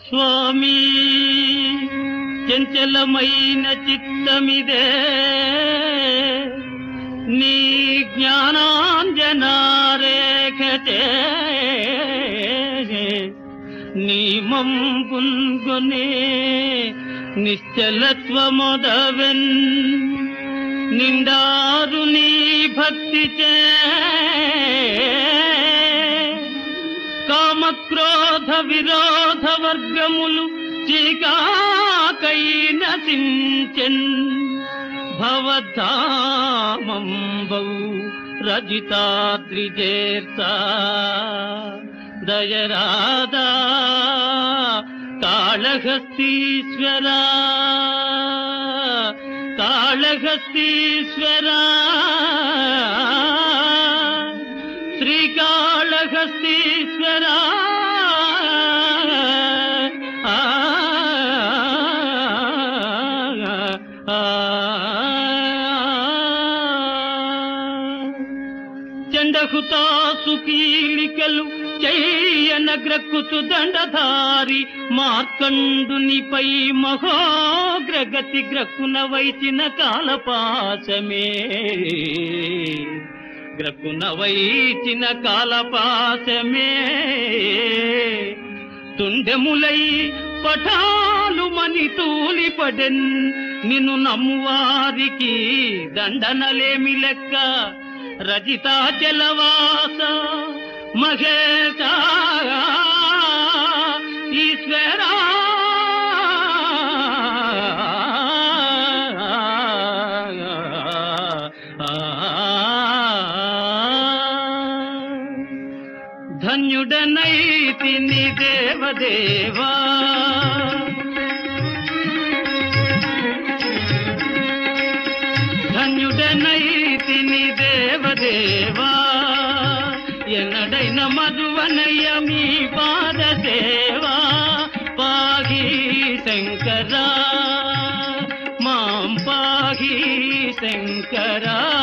స్వామి చంచలమైన చిత్తమిదే నీ జ్ఞానాంజనారేఖతే నీ మంపున్గొనే నిశ్చలత్వమొదవెన్ నిండారు నీ భక్తి చే కామక్రోధ విరోధ వర్గములు చీకాకై నశించెన్ భవధామంబౌ రజితాద్రిజేర్తా దయరాదా కాళహస్తీశ్వరా కాళహస్తీశ్వరా శ్రీకాళహస్తీశ్వరా చండహుతాసు కీలికలు చెయ్యనగ్రక్కుతు దండధారి మార్కండునిపై మహోగ్రగతి గ్రక్కున వైచిన కాలపాశమే గ్రక్కున వైచిన కాలపాశమే తుండెములై పఠాలు మని తూలిపడెన్ నిన్ను నమ్మువారికి దండనలేమి లెక్క రజితాచలవాస మహేశ ఈశ్వరా ధన్యుడనైతిని దేవదేవా ధన్యుడనైతిని దేవదేవా ఎన్నడైన మధువనయ్య మీ పాదదేవా పాహి శంకరా మాం పాహి శంకరా